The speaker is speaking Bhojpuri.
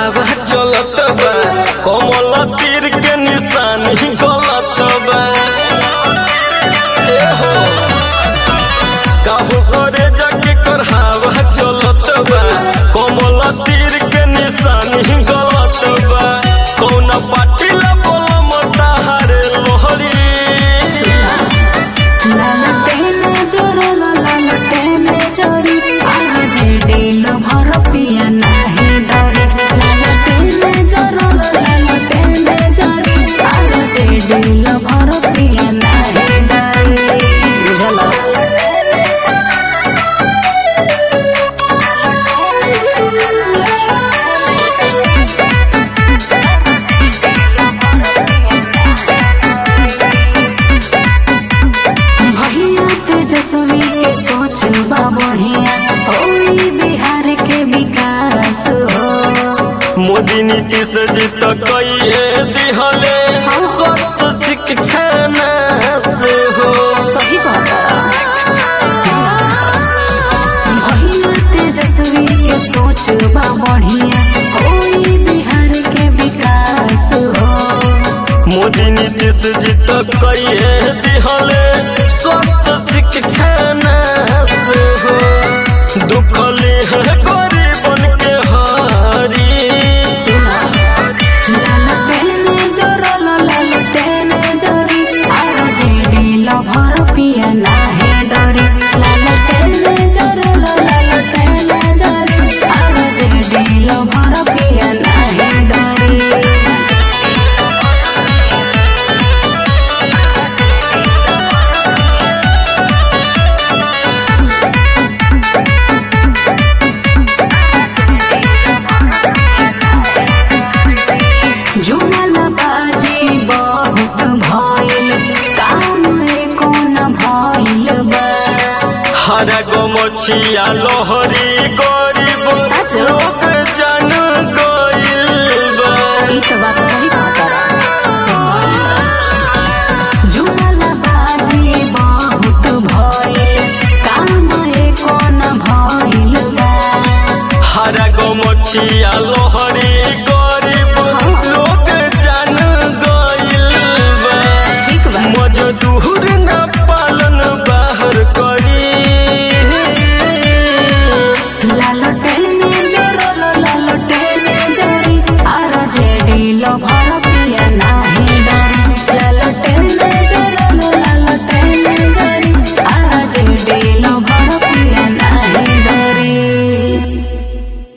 हवा चलत बा, कमल तीर के निशानी गलत बा। काहू करे जाके कर हवा चलत बा, कमल तीर के निशानी गलत बा। कौन पार्टी ला बोला मता हारे लोहरी। मोदी नीतीश जी तो कई दिहले स्वस्थ शिक्षा से हो। सही तेजस्वी के सोच बा बढ़िया होई बिहार के विकास हो। मोदी नीतीश जी तो कई दिहले स्वस्थ शिक्षा से हो। दुखले है गरीबन के हारी। हरा गमछिया लोहरी गरीब लोग जान गइल बा। ई तो बात सही जुमला बाजी बहुत भइल काम एको न भइल बा। हरा गमछिया लोहरी गरीब लोग जान गइल बा। ठीक बा मजदूर न पालन बाहर करी। लालटेन जरी आर जेडी लो